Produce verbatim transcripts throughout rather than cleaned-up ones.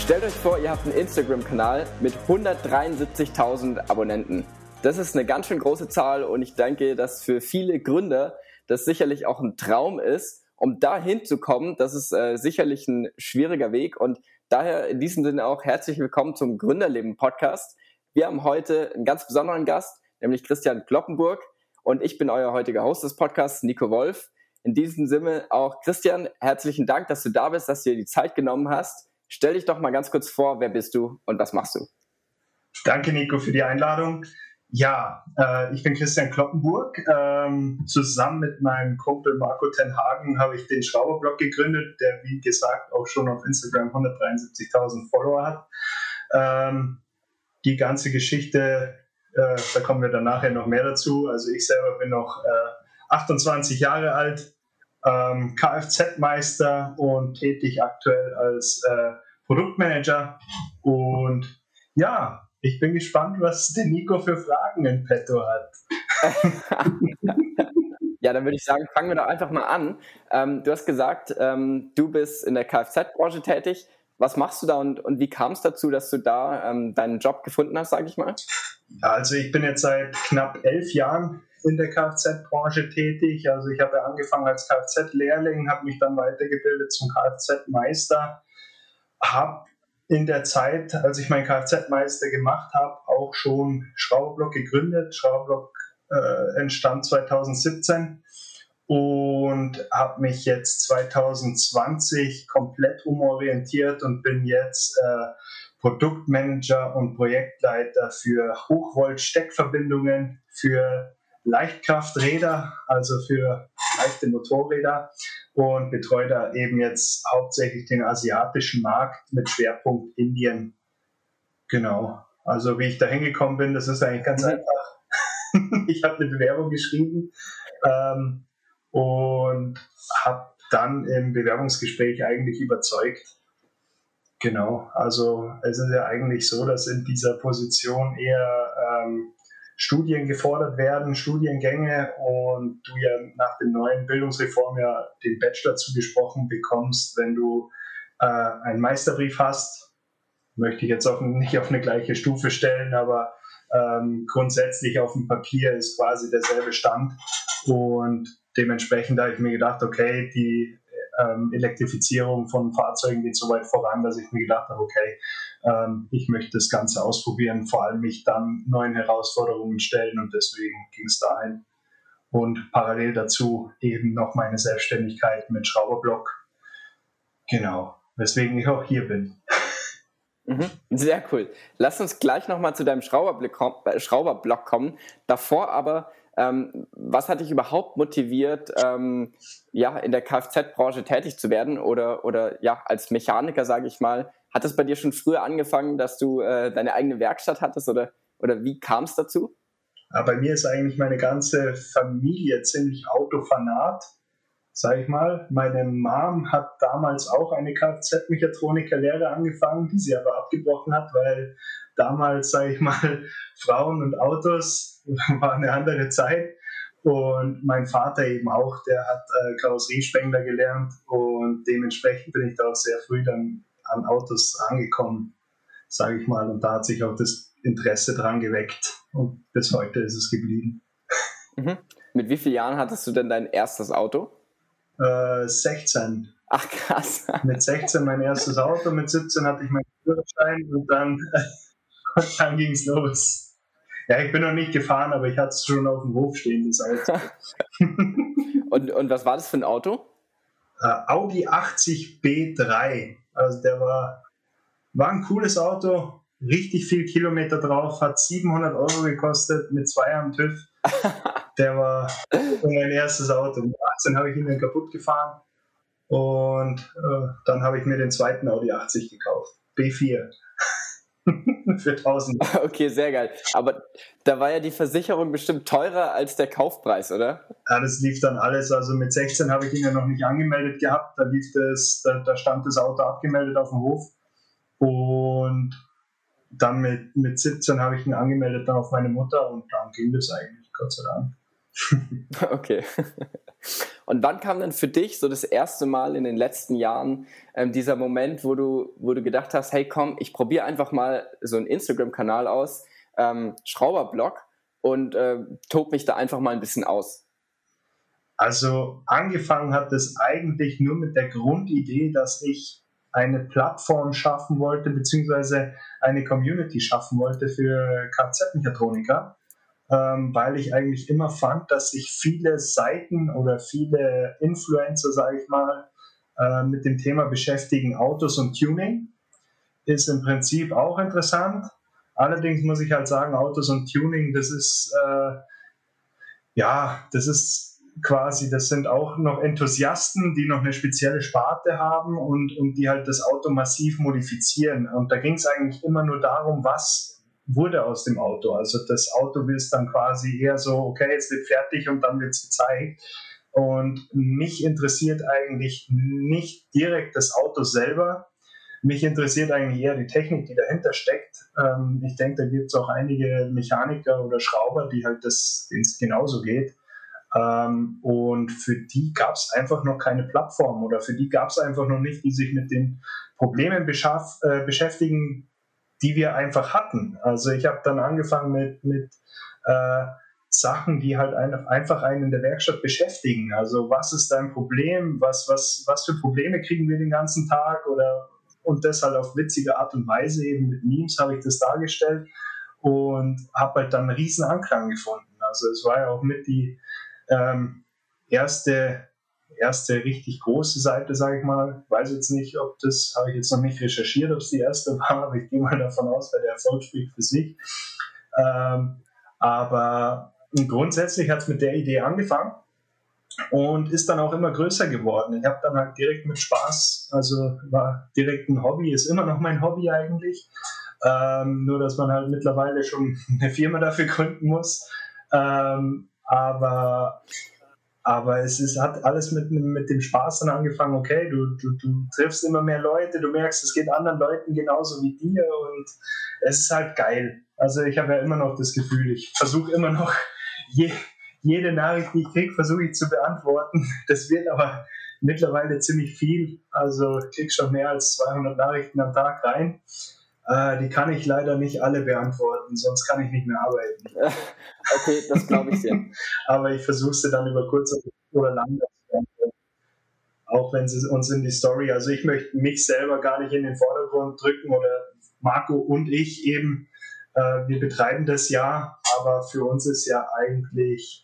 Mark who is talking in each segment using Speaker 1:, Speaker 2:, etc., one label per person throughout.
Speaker 1: Stellt euch vor, ihr habt einen Instagram-Kanal mit hundertdreiundsiebzigtausend Abonnenten. Das ist eine ganz schön große Zahl und ich denke, dass für viele Gründer das sicherlich auch ein Traum ist. Um da hinzukommen, das ist äh, sicherlich ein schwieriger Weg und daher in diesem Sinne auch herzlich willkommen zum Gründerleben-Podcast. Wir haben heute einen ganz besonderen Gast, nämlich Christian Cloppenburg und ich bin euer heutiger Host des Podcasts, Nico Wolf. In diesem Sinne auch Christian, herzlichen Dank, dass du da bist, dass du dir die Zeit genommen hast. Stell dich doch mal ganz kurz vor, wer bist du und was machst du?
Speaker 2: Danke, Nico, für die Einladung. Ja, äh, ich bin Christian Cloppenburg. Ähm, zusammen mit meinem Kumpel Marco ten Hagen habe ich den Schrauberblog gegründet, der, wie gesagt, auch schon auf Instagram hundertdreiundsiebzigtausend Follower hat. Ähm, die ganze Geschichte, äh, da kommen wir dann nachher noch mehr dazu. Also ich selber bin noch äh, achtundzwanzig Jahre alt, ähm, Kfz-Meister und tätig aktuell als äh, Produktmanager. Und ja, ich bin gespannt, was der Nico für Fragen in petto hat.
Speaker 1: Ja, dann würde ich sagen, fangen wir doch einfach mal an. Ähm, du hast gesagt, ähm, du bist in der Kfz-Branche tätig. Was machst du da und, und wie kam es dazu, dass du da ähm, deinen Job gefunden hast, sage ich mal?
Speaker 2: Ja, also ich bin jetzt seit knapp elf Jahren in der Kfz-Branche tätig. Also ich habe ja angefangen als Kfz-Lehrling, habe mich dann weitergebildet zum Kfz-Meister, habe in der Zeit, als ich meinen Kfz-Meister gemacht habe, auch schon Schrauberblock gegründet. Schrauberblock äh, entstand zweitausendsiebzehn und habe mich jetzt zweitausendzwanzig komplett umorientiert und bin jetzt äh, Produktmanager und Projektleiter für Hochvolt-Steckverbindungen für Leichtkrafträder, also für leichte Motorräder und betreue da eben jetzt hauptsächlich den asiatischen Markt mit Schwerpunkt Indien. Genau, also wie ich da hingekommen bin, das ist eigentlich ganz mhm. einfach. Ich habe eine Bewerbung geschrieben ähm, und habe dann im Bewerbungsgespräch eigentlich überzeugt. Genau, also es ist ja eigentlich so, dass in dieser Position eher ähm, Studien gefordert werden, Studiengänge und du ja nach der neuen Bildungsreform ja den Bachelor zugesprochen bekommst, wenn du äh, einen Meisterbrief hast. Möchte ich jetzt auf, nicht auf eine gleiche Stufe stellen, aber ähm, grundsätzlich auf dem Papier ist quasi derselbe Stand und dementsprechend habe ich mir gedacht, okay, die ähm, Elektrifizierung von Fahrzeugen geht so weit voran, dass ich mir gedacht habe, okay, ähm, ich möchte das Ganze ausprobieren, vor allem mich dann neuen Herausforderungen stellen und deswegen ging es dahin. Und parallel dazu eben noch meine Selbstständigkeit mit Schrauberblock. Genau, weswegen ich auch hier bin.
Speaker 1: Mhm, sehr cool. Lass uns gleich nochmal zu deinem Schrauberblock kommen. Davor aber, ähm, was hat dich überhaupt motiviert, ähm, ja, in der Kfz-Branche tätig zu werden oder, oder ja, als Mechaniker, sage ich mal? Hat es bei dir schon früher angefangen, dass du äh, deine eigene Werkstatt hattest oder, oder wie kam es dazu?
Speaker 2: Ja, bei mir ist eigentlich meine ganze Familie ziemlich Autofanat, sag ich mal. Meine Mom hat damals auch eine Kfz-Mechatroniker-Lehre angefangen, die sie aber abgebrochen hat, weil damals, sag ich mal, Frauen und Autos war eine andere Zeit. Und mein Vater eben auch, der hat äh, Karosseriespengler gelernt und dementsprechend bin ich da auch sehr früh dann an Autos angekommen, sage ich mal. Und da hat sich auch das Interesse dran geweckt und bis heute ist es geblieben.
Speaker 1: Mhm. Mit wie vielen Jahren hattest du denn dein erstes Auto?
Speaker 2: Äh, sechzehn.
Speaker 1: Ach krass.
Speaker 2: Mit sechzehn mein erstes Auto, mit siebzehn hatte ich meinen Führerschein und dann, und dann ging es los. Ja, ich bin noch nicht gefahren, aber ich hatte es schon auf dem Hof stehen, das Auto.
Speaker 1: und, und was war das für ein Auto?
Speaker 2: Uh, Audi achtzig B drei. Also der war, war ein cooles Auto, richtig viel Kilometer drauf, hat siebenhundert Euro gekostet mit zwei Jahren TÜV. Der war mein erstes Auto. Mit achtzehn habe ich ihn dann kaputt gefahren und äh, dann habe ich mir den zweiten Audi achtzig gekauft. B vier. Für tausend.
Speaker 1: Okay, sehr geil. Aber da war ja die Versicherung bestimmt teurer als der Kaufpreis, oder?
Speaker 2: Ja, das lief dann alles. Also mit sechzehn habe ich ihn ja noch nicht angemeldet gehabt. Da lief das, da, da stand das Auto abgemeldet auf dem Hof. Und dann mit, mit siebzehn habe ich ihn angemeldet dann auf meine Mutter und dann ging das eigentlich, Gott sei Dank.
Speaker 1: Okay. Und wann kam denn für dich so das erste Mal in den letzten Jahren ähm, dieser Moment, wo du, wo du gedacht hast, hey komm, ich probiere einfach mal so einen Instagram-Kanal aus, ähm, Schrauberblog, und äh, tob mich da einfach mal ein bisschen aus?
Speaker 2: Also angefangen hat es eigentlich nur mit der Grundidee, dass ich eine Plattform schaffen wollte, beziehungsweise eine Community schaffen wollte für Kfz-Mechatroniker, ähm, weil ich eigentlich immer fand, dass sich viele Seiten oder viele Influencer, sage ich mal, äh, mit dem Thema beschäftigen. Autos und Tuning ist im Prinzip auch interessant. Allerdings muss ich halt sagen, Autos und Tuning, das ist, äh, ja, das ist quasi, das sind auch noch Enthusiasten, die noch eine spezielle Sparte haben und, und die halt das Auto massiv modifizieren. Und da ging es eigentlich immer nur darum, was wurde aus dem Auto. Also das Auto ist dann quasi eher so, okay, es wird fertig und dann wird es gezeigt. Und mich interessiert eigentlich nicht direkt das Auto selber. Mich interessiert eigentlich eher die Technik, die dahinter steckt. Ähm, ich denke, da gibt es auch einige Mechaniker oder Schrauber, die halt das, denen es genauso geht. Ähm, und für die gab es einfach noch keine Plattform oder für die gab es einfach noch nicht, die sich mit den Problemen beschaff, äh, beschäftigen, die wir einfach hatten. Also ich habe dann angefangen mit, mit äh, Sachen, die halt ein, einfach einen in der Werkstatt beschäftigen. Also was ist dein Problem? Was, was, was für Probleme kriegen wir den ganzen Tag? Oder, und das halt auf witzige Art und Weise, eben mit Memes habe ich das dargestellt und habe halt dann einen riesen Anklang gefunden. Also es war ja auch mit die ähm, erste, erste richtig große Seite, sage ich mal. Ich weiß jetzt nicht, ob das, habe ich jetzt noch nicht recherchiert, ob es die erste war, aber ich gehe mal davon aus, weil der Erfolg spricht für sich. Ähm, aber grundsätzlich hat es mit der Idee angefangen und ist dann auch immer größer geworden. Ich habe dann halt direkt mit Spaß, also war direkt ein Hobby, ist immer noch mein Hobby eigentlich, ähm, nur dass man halt mittlerweile schon eine Firma dafür gründen muss. Ähm, aber aber es ist, hat alles mit, mit dem Spaß dann angefangen, okay, du, du, du triffst immer mehr Leute, du merkst, es geht anderen Leuten genauso wie dir und es ist halt geil. Also ich habe ja immer noch das Gefühl, ich versuche immer noch, je, jede Nachricht, die ich kriege, versuche ich zu beantworten. Das wird aber mittlerweile ziemlich viel, also ich kriege schon mehr als zweihundert Nachrichten am Tag rein. Äh, die kann ich leider nicht alle beantworten, sonst kann ich nicht mehr arbeiten.
Speaker 1: Okay, das glaube ich dir.
Speaker 2: Aber ich versuche sie dann über kurz oder lang, auch wenn sie uns in die Story, also ich möchte mich selber gar nicht in den Vordergrund drücken oder Marco und ich eben, äh, wir betreiben das ja, aber für uns ist ja eigentlich,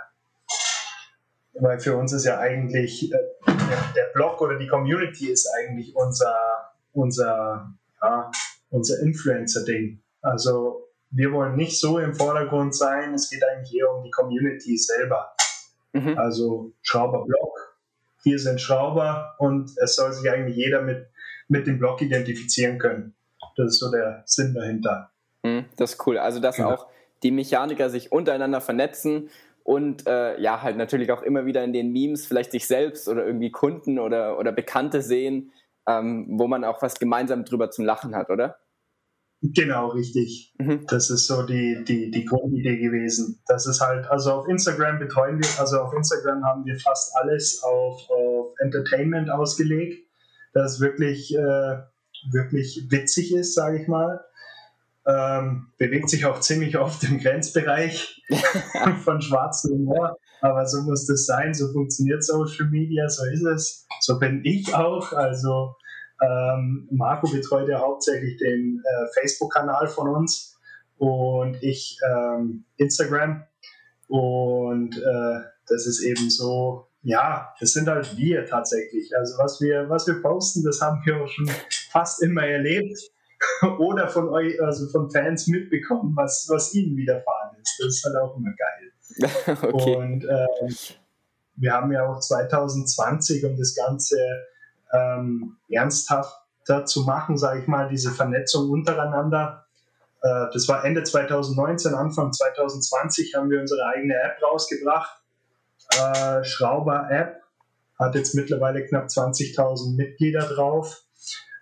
Speaker 2: äh, weil für uns ist ja eigentlich äh, der, der Blog oder die Community ist eigentlich unser, unser, ja, unser Influencer-Ding. Also wir wollen nicht so im Vordergrund sein, es geht eigentlich eher um die Community selber. Mhm. Also Schrauberblog, hier sind Schrauber und es soll sich eigentlich jeder mit, mit dem Blog identifizieren können. Das ist so der Sinn dahinter.
Speaker 1: Mhm, das ist cool. Also dass ja. auch die Mechaniker sich untereinander vernetzen und äh, ja halt natürlich auch immer wieder in den Memes vielleicht sich selbst oder irgendwie Kunden oder, oder Bekannte sehen, ähm, wo man auch was gemeinsam drüber zum Lachen hat, oder?
Speaker 2: Genau, richtig. Mhm. Das ist so die, die, die Grundidee gewesen. Das ist halt, also auf Instagram betreuen wir, also auf Instagram haben wir fast alles auf, auf Entertainment ausgelegt, das wirklich, äh, wirklich witzig ist, sage ich mal. Ähm, bewegt sich auch ziemlich oft im Grenzbereich von schwarzem Humor, aber so muss das sein, so funktioniert Social Media, so ist es. So bin ich auch, also Ähm, Marco betreut ja hauptsächlich den äh, Facebook-Kanal von uns und ich ähm, Instagram und äh, das ist eben so, ja, das sind halt wir tatsächlich. Also was wir, was wir posten, das haben wir auch schon fast immer erlebt oder von euch, also von Fans mitbekommen, was, was ihnen widerfahren ist. Das ist halt auch immer geil. Okay. Und ähm, wir haben ja auch zwanzig zwanzig, um das Ganze Ähm, ernsthafter zu machen, sage ich mal, diese Vernetzung untereinander. Äh, das war Ende zwanzig neunzehn, Anfang zwanzig zwanzig haben wir unsere eigene App rausgebracht. Äh, Schrauber-App hat jetzt mittlerweile knapp zwanzigtausend Mitglieder drauf.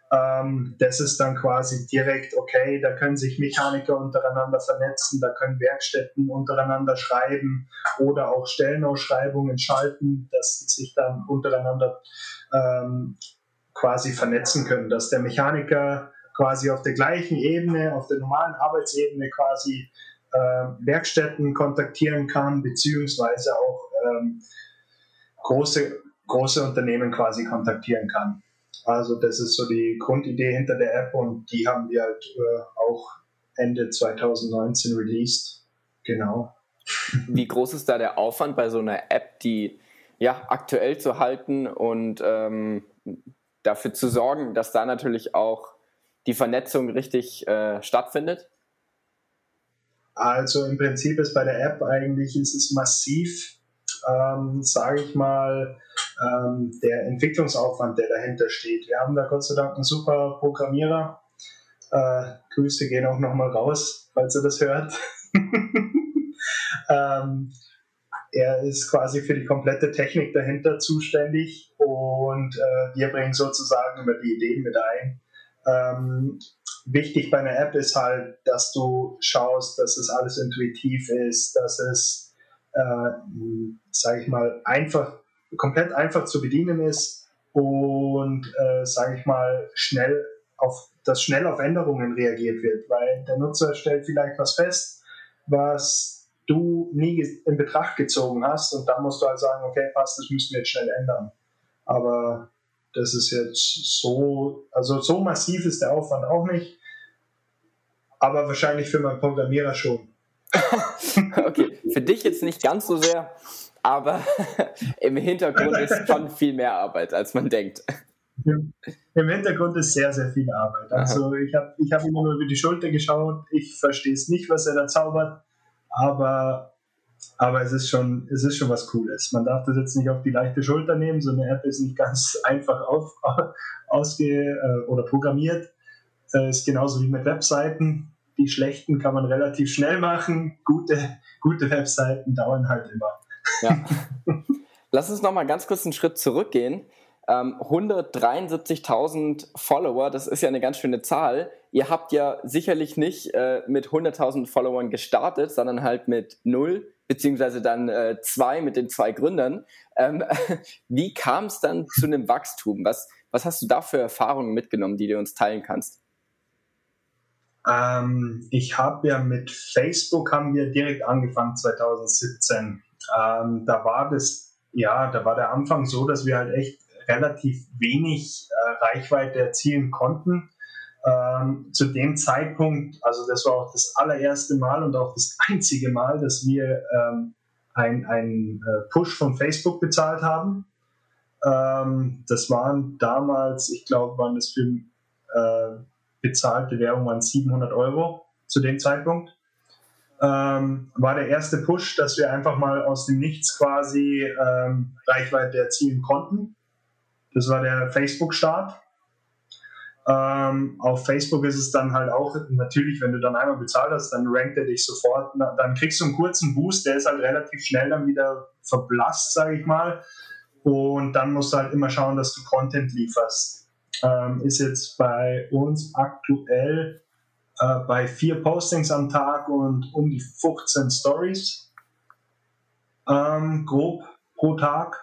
Speaker 2: Ähm, das ist dann quasi direkt, okay, da können sich Mechaniker untereinander vernetzen, da können Werkstätten untereinander schreiben oder auch Stellenausschreibungen schalten, dass sie sich dann untereinander ähm, quasi vernetzen können, dass der Mechaniker quasi auf der gleichen Ebene, auf der normalen Arbeitsebene quasi äh, Werkstätten kontaktieren kann, beziehungsweise auch ähm, große, große Unternehmen quasi kontaktieren kann. Also das ist so die Grundidee hinter der App und die haben wir halt äh, auch Ende zwanzig neunzehn released. Genau.
Speaker 1: Wie groß ist da der Aufwand bei so einer App, die ja aktuell zu halten und ähm, dafür zu sorgen, dass da natürlich auch die Vernetzung richtig äh, stattfindet?
Speaker 2: Also im Prinzip ist bei der App eigentlich ist es massiv, ähm, sage ich mal, ähm, der Entwicklungsaufwand, der dahinter steht. Wir haben da Gott sei Dank einen super Programmierer. Äh, Grüße gehen auch nochmal raus, falls ihr das hört. ähm, er ist quasi für die komplette Technik dahinter zuständig und äh, wir bringen sozusagen immer die Ideen mit ein. Ähm, wichtig bei einer App ist halt, dass du schaust, dass es alles intuitiv ist, dass es, äh, sage ich mal, einfach, komplett einfach zu bedienen ist und, äh, sage ich mal, schnell auf, dass schnell auf Änderungen reagiert wird, weil der Nutzer stellt vielleicht was fest, was du nie in Betracht gezogen hast und dann musst du halt sagen, okay, passt, das müssen wir jetzt schnell ändern. Aber das ist jetzt so, also so massiv ist der Aufwand auch nicht, aber wahrscheinlich für meinen Programmierer schon.
Speaker 1: Okay, für dich jetzt nicht ganz so sehr, aber im Hintergrund ist schon viel mehr Arbeit, als man denkt.
Speaker 2: Im, im Hintergrund ist sehr, sehr viel Arbeit. Also Aha. ich habe ich hab immer nur über die Schulter geschaut, ich verstehe es nicht, was er da zaubert, aber, aber es, ist schon, es ist schon was Cooles. Man darf das jetzt nicht auf die leichte Schulter nehmen, so eine App ist nicht ganz einfach auf, ausge, oder programmiert. Es ist genauso wie mit Webseiten. Die schlechten kann man relativ schnell machen, gute, gute Webseiten dauern halt immer.
Speaker 1: Ja. Lass uns nochmal ganz kurz einen Schritt zurückgehen. Ähm, hundertdreiundsiebzigtausend Follower, das ist ja eine ganz schöne Zahl. Ihr habt ja sicherlich nicht äh, mit hunderttausend Followern gestartet, sondern halt mit null, beziehungsweise dann äh, zwei mit den zwei Gründern. Ähm, wie kam es dann zu einem Wachstum? Was, was hast du da für Erfahrungen mitgenommen, die du uns teilen kannst?
Speaker 2: Ähm, ich habe ja mit Facebook haben wir direkt angefangen zwanzig siebzehn. Ähm, da war das, ja, da war der Anfang so, dass wir halt echt relativ wenig äh, Reichweite erzielen konnten. Ähm, zu dem Zeitpunkt, also das war auch das allererste Mal und auch das einzige Mal, dass wir ähm, ein, ein äh, Push von Facebook bezahlt haben. Ähm, das waren damals, ich glaube, waren das für äh, bezahlte Werbung waren siebenhundert Euro zu dem Zeitpunkt. Ähm, war der erste Push, dass wir einfach mal aus dem Nichts quasi ähm, Reichweite erzielen konnten. Das war der Facebook-Start. Ähm, auf Facebook ist es dann halt auch, natürlich, wenn du dann einmal bezahlt hast, dann rankt er dich sofort, dann kriegst du einen kurzen Boost, der ist halt relativ schnell dann wieder verblasst, sage ich mal. Und dann musst du halt immer schauen, dass du Content lieferst. Ähm, ist jetzt bei uns aktuell äh, bei vier Postings am Tag und um die fünfzehn Stories ähm, grob pro Tag.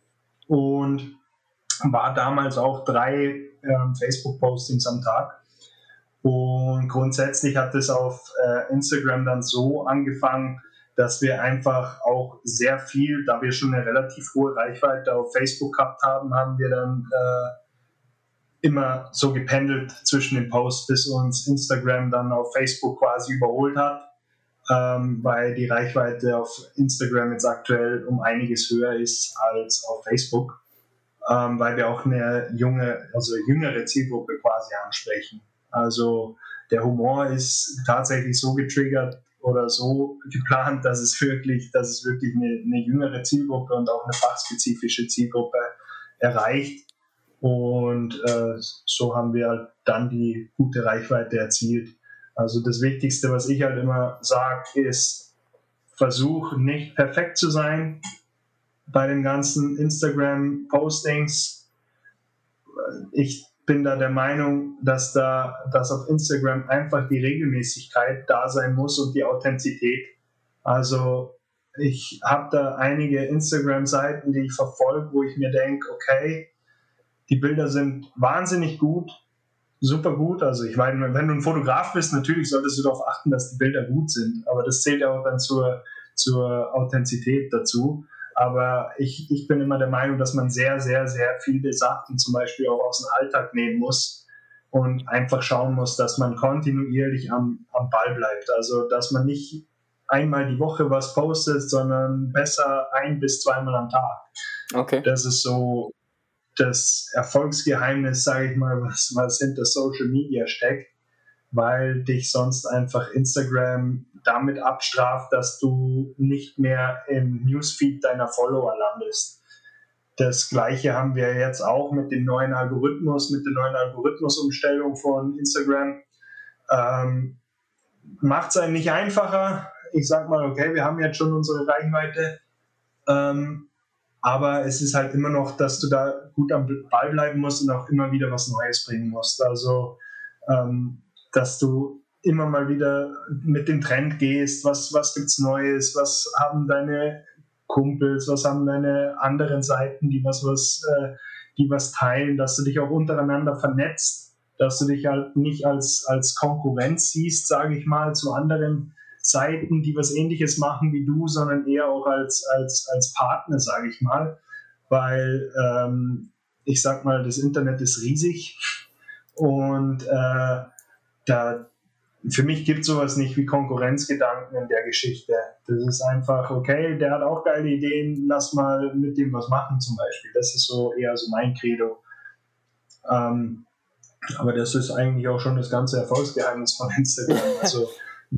Speaker 2: Und war damals auch drei ähm, Facebook-Postings am Tag. Und grundsätzlich hat es auf äh, Instagram dann so angefangen, dass wir einfach auch sehr viel, da wir schon eine relativ hohe Reichweite auf Facebook gehabt haben, haben wir dann äh, immer so gependelt zwischen den Posts, bis uns Instagram dann auf Facebook quasi überholt hat, ähm, weil die Reichweite auf Instagram jetzt aktuell um einiges höher ist als auf Facebook. Ähm, weil wir auch eine junge, also jüngere Zielgruppe quasi ansprechen. Also der Humor ist tatsächlich so getriggert oder so geplant, dass es wirklich, dass es wirklich eine, eine jüngere Zielgruppe und auch eine fachspezifische Zielgruppe erreicht. Und äh, so haben wir dann die gute Reichweite erzielt. Also das Wichtigste, was ich halt immer sage, ist, versuch nicht perfekt zu sein bei den ganzen Instagram-Postings. Ich bin da der Meinung, dass da, dass auf Instagram einfach die Regelmäßigkeit da sein muss und die Authentizität. Also ich habe da einige Instagram-Seiten, die ich verfolge, wo ich mir denke, okay, die Bilder sind wahnsinnig gut, super gut. Also ich meine, wenn du ein Fotograf bist, natürlich solltest du darauf achten, dass die Bilder gut sind. Aber das zählt ja auch dann zur, zur Authentizität dazu. Aber ich, ich bin immer der Meinung, dass man sehr, sehr, sehr viele Sachen zum Beispiel auch aus dem Alltag nehmen muss und einfach schauen muss, dass man kontinuierlich am, am Ball bleibt. Also dass man nicht einmal die Woche was postet, sondern besser ein bis zweimal am Tag.
Speaker 1: Okay.
Speaker 2: Das ist so das Erfolgsgeheimnis, sage ich mal, was, was hinter Social Media steckt, weil dich sonst einfach Instagram damit abstraft, dass du nicht mehr im Newsfeed deiner Follower landest. Das Gleiche haben wir jetzt auch mit dem neuen Algorithmus, mit der neuen Algorithmusumstellung von Instagram. Ähm, macht es einem nicht einfacher. Ich sag mal, okay, wir haben jetzt schon unsere Reichweite, ähm, aber es ist halt immer noch, dass du da gut am Ball bleiben musst und auch immer wieder was Neues bringen musst. Also, ähm, dass du immer mal wieder mit dem Trend gehst, was, was gibt's Neues, was haben deine Kumpels, was haben deine anderen Seiten, die was, was, äh, die was teilen, dass du dich auch untereinander vernetzt, dass du dich halt nicht als, als Konkurrenz siehst, sage ich mal, zu anderen Seiten, die was Ähnliches machen wie du, sondern eher auch als, als, als Partner, sage ich mal, weil ähm, ich sag mal, das Internet ist riesig und äh, da, für mich gibt es sowas nicht wie Konkurrenzgedanken in der Geschichte. Das ist einfach, okay, der hat auch geile Ideen, lass mal mit dem was machen zum Beispiel. Das ist so eher so mein Credo. Ähm, aber das ist eigentlich auch schon das ganze Erfolgsgeheimnis von Instagram. Also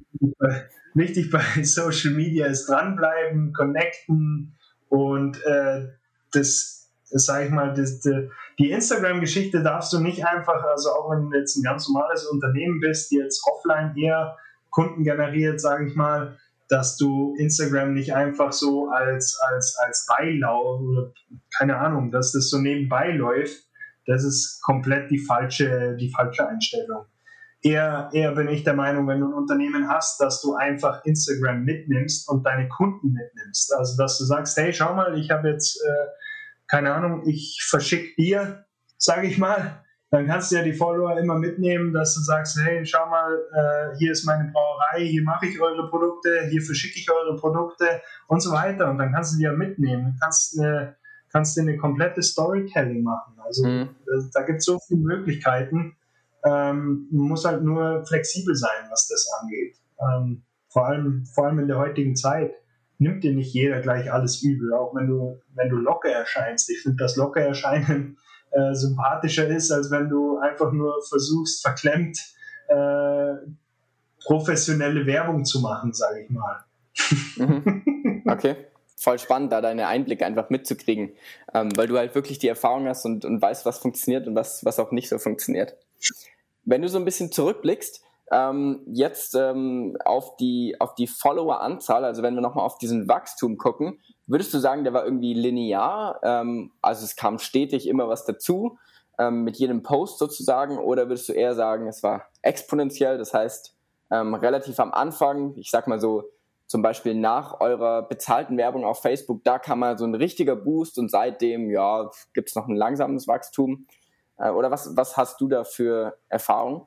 Speaker 2: wichtig bei Social Media ist dranbleiben, connecten und äh, das, das sage ich mal, das, die, die Instagram-Geschichte darfst du nicht einfach, also auch wenn du jetzt ein ganz normales Unternehmen bist, die jetzt offline eher Kunden generiert, sage ich mal, dass du Instagram nicht einfach so als, als, als Beilauf oder keine Ahnung, dass das so nebenbei läuft, das ist komplett die falsche, die falsche Einstellung. Eher, eher bin ich der Meinung, wenn du ein Unternehmen hast, dass du einfach Instagram mitnimmst und deine Kunden mitnimmst. Also, dass du sagst, hey, schau mal, ich habe jetzt, äh, keine Ahnung, ich verschicke Bier, sage ich mal. Dann kannst du ja die Follower immer mitnehmen, dass du sagst, hey, schau mal, äh, hier ist meine Brauerei, hier mache ich eure Produkte, hier verschicke ich eure Produkte und so weiter. Und dann kannst du die ja mitnehmen. Du kannst eine, kannst dir eine komplette Storytelling machen. Also, mhm. da, da gibt es so viele Möglichkeiten. Ähm, man muss halt nur flexibel sein, was das angeht. Ähm, vor allem, vor allem in der heutigen Zeit nimmt dir nicht jeder gleich alles übel, auch wenn du, wenn du locker erscheinst. Ich finde, dass locker erscheinen äh, sympathischer ist, als wenn du einfach nur versuchst, verklemmt äh, professionelle Werbung zu machen, sage ich mal.
Speaker 1: Mhm. Okay. Voll spannend, da deine Einblicke einfach mitzukriegen, ähm, weil du halt wirklich die Erfahrung hast und, und weißt, was funktioniert und was, was auch nicht so funktioniert. Wenn du so ein bisschen zurückblickst, ähm, jetzt ähm, auf die, auf die Follower-Anzahl, also wenn wir nochmal auf diesen Wachstum gucken, würdest du sagen, der war irgendwie linear, ähm, also es kam stetig immer was dazu, ähm, mit jedem Post sozusagen, oder würdest du eher sagen, es war exponentiell, das heißt ähm, relativ am Anfang, ich sag mal so, zum Beispiel nach eurer bezahlten Werbung auf Facebook, da kam mal so ein richtiger Boost und seitdem, ja, gibt es noch ein langsames Wachstum. Äh, oder was, was hast du da für Erfahrung?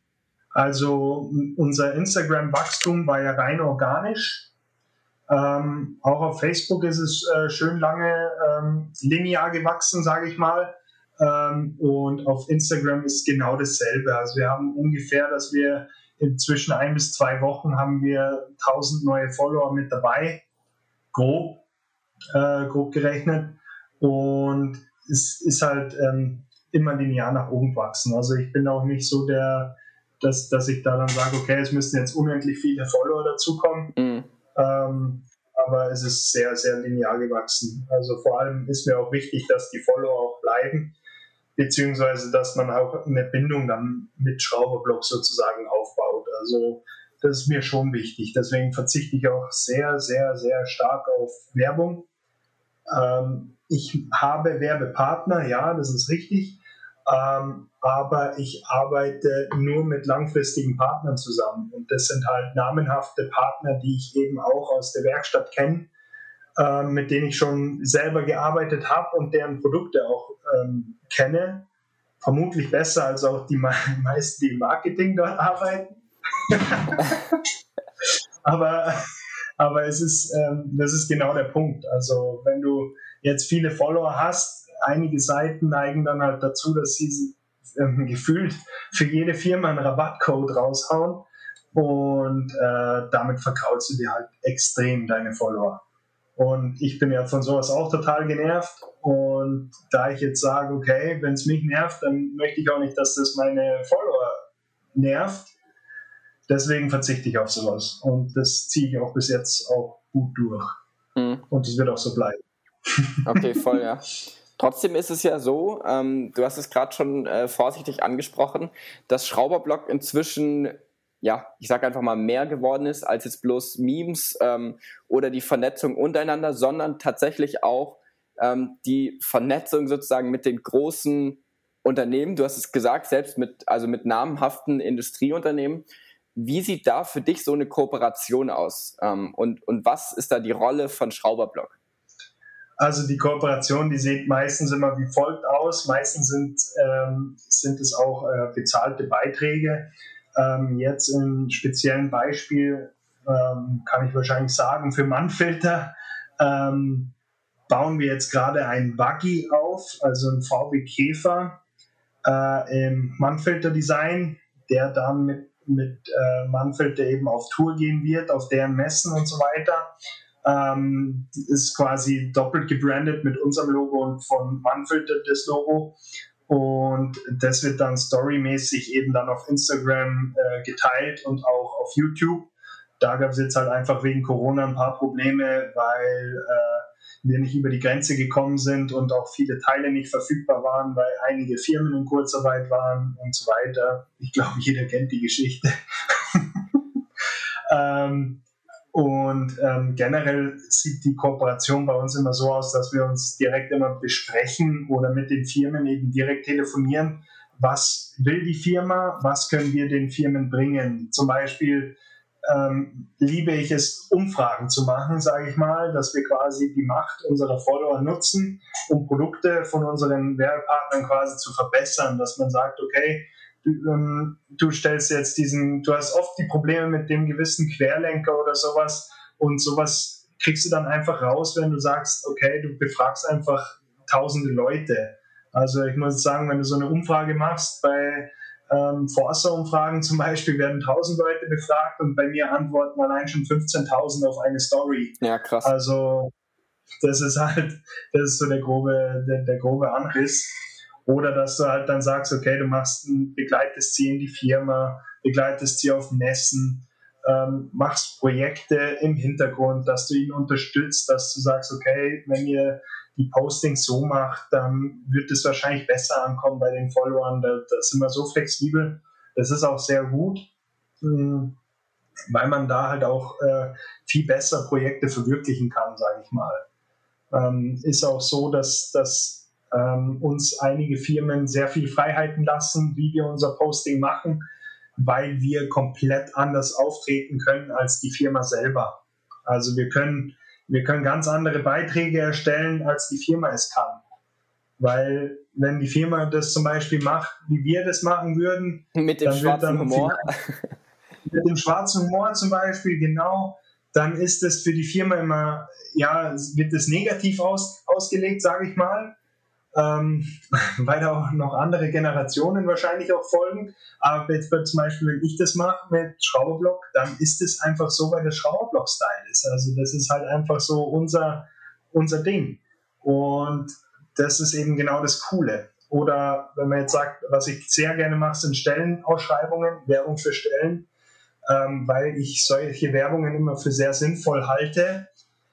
Speaker 2: Also unser Instagram-Wachstum war ja rein organisch. Ähm, auch auf Facebook ist es äh, schön lange ähm, linear gewachsen, sage ich mal. Ähm, und auf Instagram ist genau dasselbe. Also wir haben ungefähr, dass wir inzwischen ein bis zwei Wochen haben wir tausend neue Follower mit dabei, grob, äh, grob gerechnet. Und es ist halt ähm, immer linear nach oben wachsen. Also ich bin auch nicht so der, dass, dass ich da dann sage, okay, es müssten jetzt unendlich viele Follower dazukommen. Mhm. Ähm, aber es ist sehr, sehr linear gewachsen. Also vor allem ist mir auch wichtig, dass die Follower auch bleiben, beziehungsweise dass man auch eine Bindung dann mit Schrauberblock sozusagen aufbaut. Also das ist mir schon wichtig. Deswegen verzichte ich auch sehr, sehr, sehr stark auf Werbung. Ähm, ich habe Werbepartner, ja, das ist richtig, Ähm, aber ich arbeite nur mit langfristigen Partnern zusammen. Und das sind halt namenhafte Partner, die ich eben auch aus der Werkstatt kenne, äh, mit denen ich schon selber gearbeitet habe und deren Produkte auch ähm, kenne. Vermutlich besser als auch die me- meisten, die im Marketing dort arbeiten. aber, aber es ist, ähm, das ist genau der Punkt. Also wenn du jetzt viele Follower hast, einige Seiten neigen dann halt dazu, dass sie ähm, gefühlt für jede Firma einen Rabattcode raushauen und äh, damit verkraulst du dir halt extrem deine Follower. Und ich bin ja von sowas auch total genervt und da ich jetzt sage, okay, wenn es mich nervt, dann möchte ich auch nicht, dass das meine Follower nervt. Deswegen verzichte ich auf sowas und das ziehe ich auch bis jetzt auch gut durch. Mhm. Und es wird auch so bleiben.
Speaker 1: Okay, voll, ja. Trotzdem ist es ja so, ähm, du hast es gerade schon äh, vorsichtig angesprochen, dass Schrauberblock inzwischen, ja, ich sage einfach mal mehr geworden ist als jetzt bloß Memes ähm, oder die Vernetzung untereinander, sondern tatsächlich auch ähm, die Vernetzung sozusagen mit den großen Unternehmen. Du hast es gesagt, selbst mit, also mit namhaften Industrieunternehmen. Wie sieht da für dich so eine Kooperation aus? Ähm, und, und was ist da die Rolle von Schrauberblock?
Speaker 2: Also die Kooperation, die sieht meistens immer wie folgt aus. Meistens sind, ähm, sind es auch äh, bezahlte Beiträge. Ähm, jetzt im speziellen Beispiel ähm, kann ich wahrscheinlich sagen, für Mannfilter ähm, bauen wir jetzt gerade einen Buggy auf, also einen V W Käfer äh, im Mannfilter-Design, der dann mit, mit äh, Mannfilter eben auf Tour gehen wird, auf deren Messen und so weiter. Ähm, ist quasi doppelt gebrandet mit unserem Logo und von Mannfilter das Logo. Und das wird dann storymäßig eben dann auf Instagram äh, geteilt und auch auf YouTube. Da gab es jetzt halt einfach wegen Corona ein paar Probleme, weil äh, wir nicht über die Grenze gekommen sind und auch viele Teile nicht verfügbar waren, weil einige Firmen in Kurzarbeit waren und so weiter. Ich glaube, jeder kennt die Geschichte. ähm, Und ähm, generell sieht die Kooperation bei uns immer so aus, dass wir uns direkt immer besprechen oder mit den Firmen eben direkt telefonieren. Was will die Firma? Was können wir den Firmen bringen? Zum Beispiel ähm, liebe ich es, Umfragen zu machen, sage ich mal, dass wir quasi die Macht unserer Follower nutzen, um Produkte von unseren Werbepartnern quasi zu verbessern, dass man sagt, okay, Du, ähm, du stellst jetzt diesen, du hast oft die Probleme mit dem gewissen Querlenker oder sowas und sowas kriegst du dann einfach raus, wenn du sagst, okay, du befragst einfach tausende Leute. Also ich muss sagen, wenn du so eine Umfrage machst, bei ähm, Forsa-Umfragen zum Beispiel werden tausend Leute befragt und bei mir antworten allein schon fünfzehntausend auf eine Story.
Speaker 1: Ja, krass.
Speaker 2: Also das ist halt, das ist so der grobe, der, der grobe Anriss. Oder dass du halt dann sagst, okay, du machst ein, begleitest sie in die Firma, begleitest sie auf Messen, ähm, machst Projekte im Hintergrund, dass du ihn unterstützt, dass du sagst, okay, wenn ihr die Postings so macht, dann wird es wahrscheinlich besser ankommen bei den Followern. Da, da sind wir so flexibel. Das ist auch sehr gut, mh, weil man da halt auch äh, viel besser Projekte verwirklichen kann, sage ich mal. Ähm, ist auch so, dass, dass ähm, uns einige Firmen sehr viel Freiheiten lassen, wie wir unser Posting machen, weil wir komplett anders auftreten können als die Firma selber. Also wir können, wir können ganz andere Beiträge erstellen, als die Firma es kann. Weil wenn die Firma das zum Beispiel macht, wie wir das machen würden,
Speaker 1: mit dem schwarzen Humor,
Speaker 2: mit dem schwarzen Humor zum Beispiel, genau, dann ist es für die Firma immer, ja, wird es negativ aus, ausgelegt, sage ich mal. Ähm, weil da auch noch andere Generationen wahrscheinlich auch folgen. Aber jetzt zum Beispiel, wenn ich das mache mit Schrauberblock, dann ist es einfach so, weil das Schrauberblock-Style ist. Also das ist halt einfach so unser, unser Ding. Und das ist eben genau das Coole. Oder wenn man jetzt sagt, was ich sehr gerne mache, sind Stellenausschreibungen, Werbung für Stellen, ähm, weil ich solche Werbungen immer für sehr sinnvoll halte,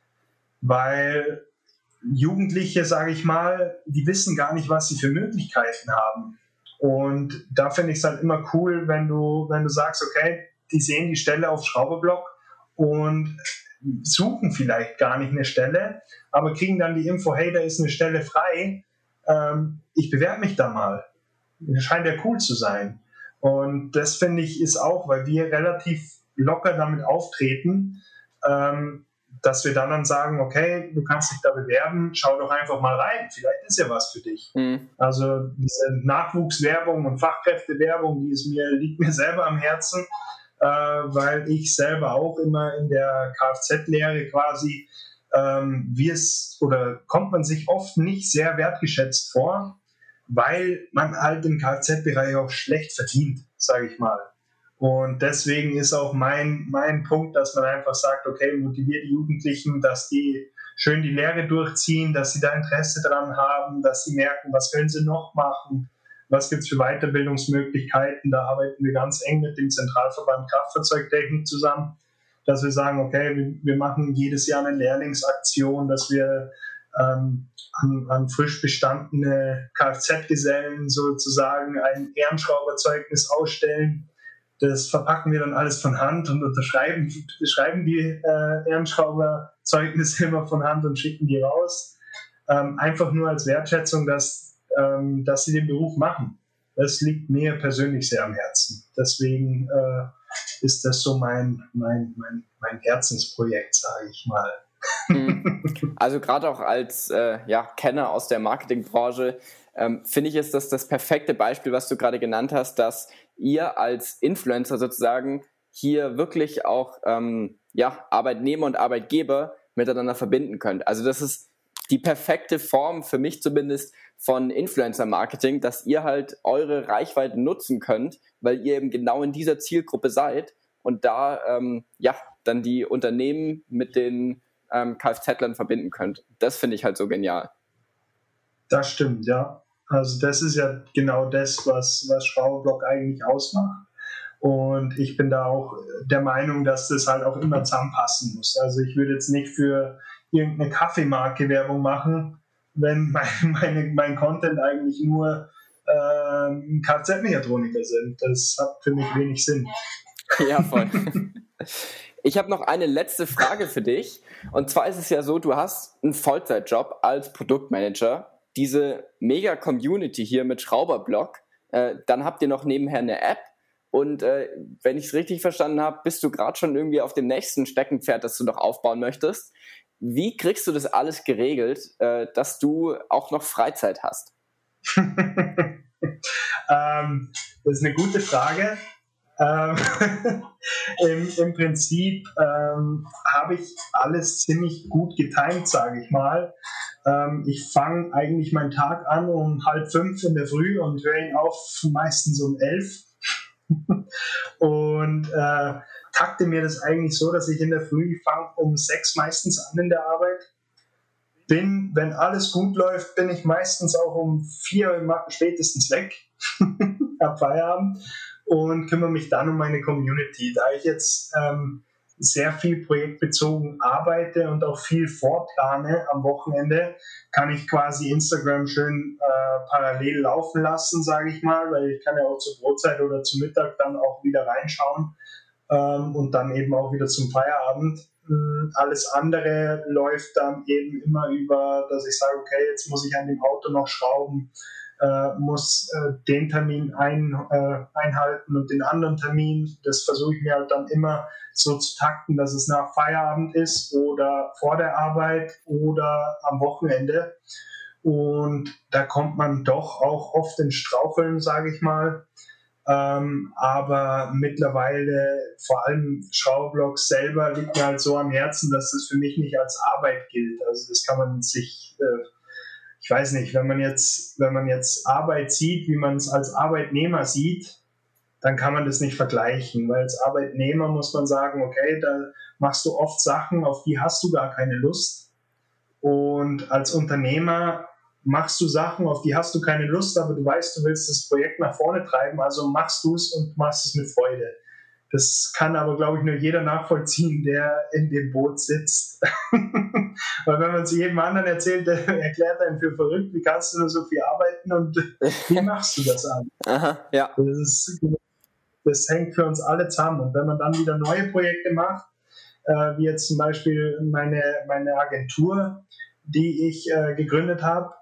Speaker 2: weil Jugendliche, sage ich mal, die wissen gar nicht, was sie für Möglichkeiten haben. Und da finde ich es halt immer cool, wenn du, wenn du sagst, okay, die sehen die Stelle auf Schrauberblock und suchen vielleicht gar nicht eine Stelle, aber kriegen dann die Info, hey, da ist eine Stelle frei, ähm, ich bewerbe mich da mal. scheint ja cool zu sein. Und das finde ich ist auch, weil wir relativ locker damit auftreten, ähm, dass wir dann, dann sagen, okay, du kannst dich da bewerben, schau doch einfach mal rein, vielleicht ist ja was für dich. Mhm. Also diese Nachwuchswerbung und Fachkräftewerbung, die ist mir, liegt mir selber am Herzen, äh, weil ich selber auch immer in der Kfz-Lehre quasi, ähm, wie es, oder kommt man sich oft nicht sehr wertgeschätzt vor, weil man halt im Kfz-Bereich auch schlecht verdient, sage ich mal. Und deswegen ist auch mein, mein Punkt, dass man einfach sagt, okay, motiviert die Jugendlichen, dass die schön die Lehre durchziehen, dass sie da Interesse dran haben, dass sie merken, was können sie noch machen, was gibt es für Weiterbildungsmöglichkeiten. Da arbeiten wir ganz eng mit dem Zentralverband Kraftfahrzeugtechnik zusammen, dass wir sagen, okay, wir, wir machen jedes Jahr eine Lehrlingsaktion, dass wir ähm, an, an frisch bestandene Kfz-Gesellen sozusagen ein Ehrenschrauberzeugnis ausstellen. Das verpacken wir dann alles von Hand und unterschreiben schreiben die äh, Ehrenschrauberzeugnisse immer von Hand und schicken die raus. Ähm, einfach nur als Wertschätzung, dass, ähm, dass sie den Beruf machen. Das liegt mir persönlich sehr am Herzen. Deswegen äh, ist das so mein, mein, mein, mein Herzensprojekt, sage ich mal.
Speaker 1: Also gerade auch als äh, ja, Kenner aus der Marketingbranche ähm, finde ich, ist das das perfekte Beispiel, was du gerade genannt hast, dass ihr als Influencer sozusagen hier wirklich auch ähm, ja, Arbeitnehmer und Arbeitgeber miteinander verbinden könnt. Also das ist die perfekte Form für mich zumindest von Influencer-Marketing, dass ihr halt eure Reichweite nutzen könnt, weil ihr eben genau in dieser Zielgruppe seid und da ähm, ja dann die Unternehmen mit den ähm, Kfz-Lern verbinden könnt. Das finde ich halt so genial.
Speaker 2: Das stimmt, ja. Also das ist ja genau das, was, was Schraubeblock eigentlich ausmacht. Und ich bin da auch der Meinung, dass das halt auch immer zusammenpassen muss. Also ich würde jetzt nicht für irgendeine Kaffeemarke Werbung machen, wenn mein, meine, mein Content eigentlich nur äh, Kfz-Mechatroniker sind. Das hat für mich wenig Sinn.
Speaker 1: Ja, voll. Ich habe noch eine letzte Frage für dich. Und zwar ist es ja so, du hast einen Vollzeitjob als Produktmanager, diese Mega-Community hier mit Schrauberblock, äh, dann habt ihr noch nebenher eine App und äh, wenn ich es richtig verstanden habe, bist du gerade schon irgendwie auf dem nächsten Steckenpferd, das du noch aufbauen möchtest. Wie kriegst du das alles geregelt, äh, dass du auch noch Freizeit hast?
Speaker 2: ähm, das ist eine gute Frage. Ähm, im, Im Prinzip ähm, habe ich alles ziemlich gut getimt, sage ich mal. Ähm, ich fange eigentlich meinen Tag an um halb fünf in der Früh und höre ihn auf meistens um elf. und äh, takte mir das eigentlich so, dass ich in der Früh fange um sechs meistens an in der Arbeit. Bin, wenn alles gut läuft, bin ich meistens auch um vier spätestens weg. Ab Feierabend. Und kümmere mich dann um meine Community. Da ich jetzt ähm, sehr viel projektbezogen arbeite und auch viel vorplane am Wochenende, kann ich quasi Instagram schön äh, parallel laufen lassen, sage ich mal, weil ich kann ja auch zur Brotzeit oder zum Mittag dann auch wieder reinschauen ähm, und dann eben auch wieder zum Feierabend. Ähm, alles andere läuft dann eben immer über, dass ich sage, okay, jetzt muss ich an dem Auto noch schrauben, Äh, muss äh, den Termin ein, äh, einhalten und den anderen Termin. Das versuche ich mir halt dann immer so zu takten, dass es nach Feierabend ist oder vor der Arbeit oder am Wochenende. Und da kommt man doch auch oft in Straucheln, sage ich mal. Ähm, aber mittlerweile, vor allem Schraubeblock selber, liegt mir halt so am Herzen, dass das für mich nicht als Arbeit gilt. Also das kann man sich... Äh, Ich weiß nicht, wenn man jetzt, wenn man jetzt Arbeit sieht, wie man es als Arbeitnehmer sieht, dann kann man das nicht vergleichen, weil als Arbeitnehmer muss man sagen, okay, da machst du oft Sachen, auf die hast du gar keine Lust. Und als Unternehmer machst du Sachen, auf die hast du keine Lust, aber du weißt, du willst das Projekt nach vorne treiben, also machst du es und machst es mit Freude. Das kann aber, glaube ich, nur jeder nachvollziehen, der in dem Boot sitzt. Weil wenn man es jedem anderen erzählt, der erklärt einen für verrückt, wie kannst du nur so viel arbeiten und wie machst du das an?
Speaker 1: Aha, ja.
Speaker 2: Das, ist, das hängt für uns alle zusammen. Und wenn man dann wieder neue Projekte macht, äh, wie jetzt zum Beispiel meine, meine Agentur, die ich äh, gegründet habe,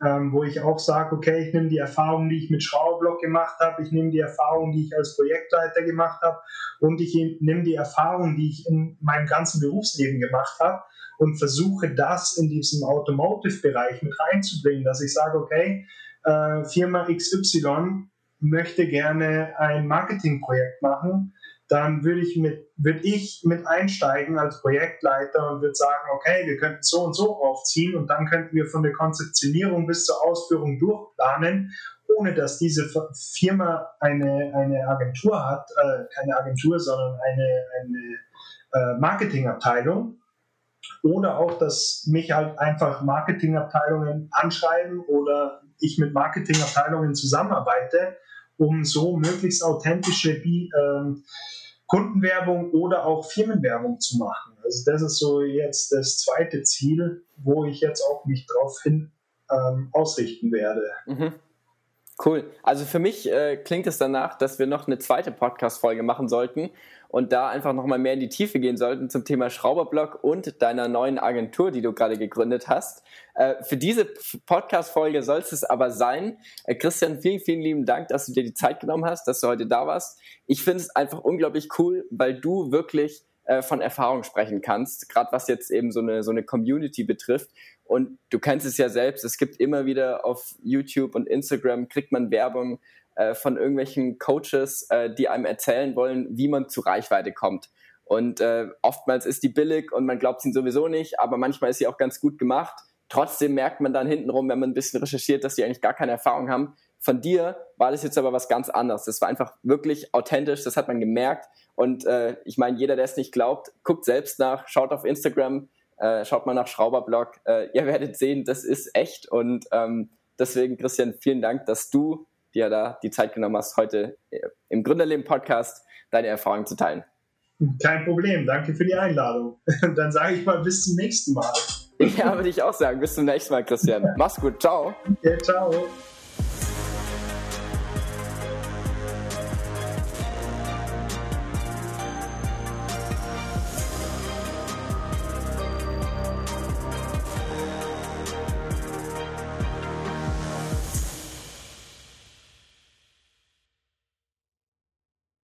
Speaker 2: ähm, wo ich auch sage, okay, ich nehme die Erfahrung, die ich mit Schrauberblock gemacht habe, ich nehme die Erfahrung, die ich als Projektleiter gemacht habe und ich nehme die Erfahrung, die ich in meinem ganzen Berufsleben gemacht habe und versuche das in diesem Automotive-Bereich mit reinzubringen, dass ich sage, okay, äh, Firma X Y möchte gerne ein Marketingprojekt machen, dann würde ich mit, würde ich mit einsteigen als Projektleiter und würde sagen, okay, wir könnten so und so aufziehen und dann könnten wir von der Konzeptionierung bis zur Ausführung durchplanen, ohne dass diese Firma eine, eine Agentur hat, äh, keine Agentur, sondern eine, eine äh, Marketingabteilung. Oder auch, dass mich halt einfach Marketingabteilungen anschreiben oder ich mit Marketingabteilungen zusammenarbeite, um so möglichst authentische ähm, Kundenwerbung oder auch Firmenwerbung zu machen. Also das ist so jetzt das zweite Ziel, wo ich jetzt auch mich drauf hin ähm, ausrichten werde.
Speaker 1: Mhm. Cool. Also für mich äh, klingt es danach, dass wir noch eine zweite Podcast-Folge machen sollten und da einfach nochmal mehr in die Tiefe gehen sollten zum Thema Schrauberblock und deiner neuen Agentur, die du gerade gegründet hast. Äh, für diese Podcast-Folge soll es aber sein. Äh, Christian, vielen, vielen lieben Dank, dass du dir die Zeit genommen hast, dass du heute da warst. Ich finde es einfach unglaublich cool, weil du wirklich äh, von Erfahrung sprechen kannst, gerade was jetzt eben so eine, so eine Community betrifft. Und du kennst es ja selbst, es gibt immer wieder auf YouTube und Instagram, kriegt man Werbung äh, von irgendwelchen Coaches, äh, die einem erzählen wollen, wie man zu Reichweite kommt. Und äh, oftmals ist die billig und man glaubt sie sowieso nicht, aber manchmal ist sie auch ganz gut gemacht. Trotzdem merkt man dann hintenrum, wenn man ein bisschen recherchiert, dass die eigentlich gar keine Erfahrung haben. Von dir war das jetzt aber was ganz anderes. Das war einfach wirklich authentisch, das hat man gemerkt. Und äh, ich meine, jeder, der es nicht glaubt, guckt selbst nach, schaut auf Instagram, Äh, schaut mal nach Schrauberblock. Äh, ihr werdet sehen, das ist echt. Und ähm, deswegen, Christian, vielen Dank, dass du dir da die Zeit genommen hast, heute im Gründerleben-Podcast deine Erfahrungen zu teilen.
Speaker 2: Kein Problem. Danke für die Einladung. Dann sage ich mal bis zum nächsten Mal.
Speaker 1: Ja, würde ich auch sagen. Bis zum nächsten Mal, Christian. Mach's gut. Ciao.
Speaker 2: Ja, ciao.